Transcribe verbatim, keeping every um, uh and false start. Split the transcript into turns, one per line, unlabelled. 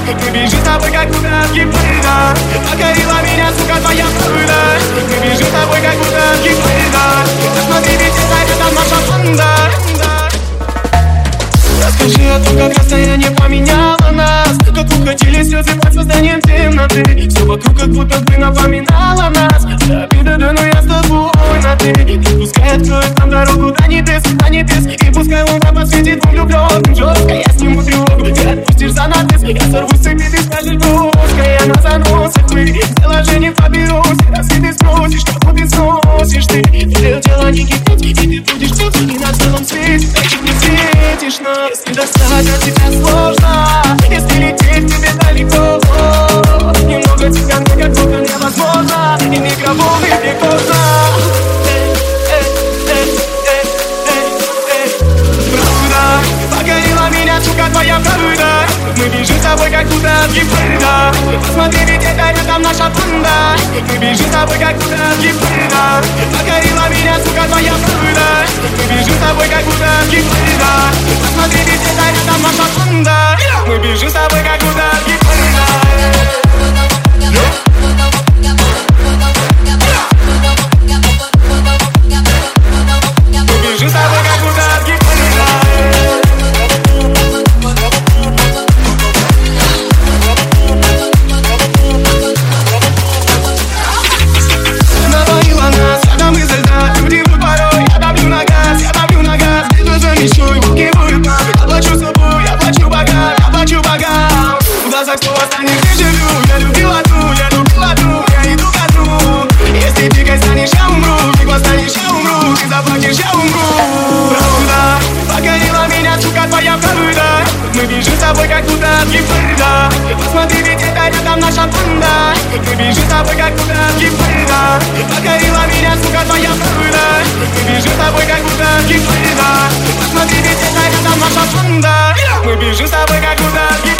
Мы бежим с тобой, как удавки пыльно. Покорила меня, сука, твоя правда. Мы бежим с тобой, как удавки пыльно. Посмотри, ведь это, это наша банда. Расскажи о том, как расстояние поменяло нас, как уходили слезы под созданием темноты. Все вокруг как будто бы напоминало нас. Да, обида, да, но я с тобой на ты. И пускай откроет нам дорогу до небес, до небес. И пускай луна подсветит двум влюбленным жестко. Я сниму тревогу, ты отпустишь занавес. Я сорву с цепи, ты скажешь брошка. Я на заносах, мы приложением поберусь. Если ты спросишь, что ты сносишь ты. Твое тело не кипит, и ты будешь пить. И на целом свете, так и не светишь нам. Если достать от тебя сложно, если лететь тебе далеко, немного тебя, но как будто невозможно. И микроволны беготно. Правда, покорила меня, сука, твоя правда. Мы бежим с тобой, как удавки пыльно. Посмотри, ведь это рядом наша банда. Мы бежим с тобой, как удавки пыльно. Покорила меня, сука, твоя правда. Мы бежим с тобой, как удавки пыльно. Посмотри, ведь это рядом наша банда. Мы бежим с тобой, как удавки пыльно. Кто останется, ты живу, я любил одну, я любил одну, я иду ко дну. Если ты станешь, я умру, ты станешь, я умру, ты заплатишь, я умру. Правда, покорила меня, сука, твоя правда. Мы бежим с тобой, как удавки пыльно. Посмотри, ведь это рядом наша банда. Мы бежим с тобой, как удавки пыльно. Покорила меня, сука, твоя правда. Мы бежим с тобой, как удавки пыльно. Посмотри, ведь это рядом наша банда. Мы бежим с тобой, как удавки пыльно.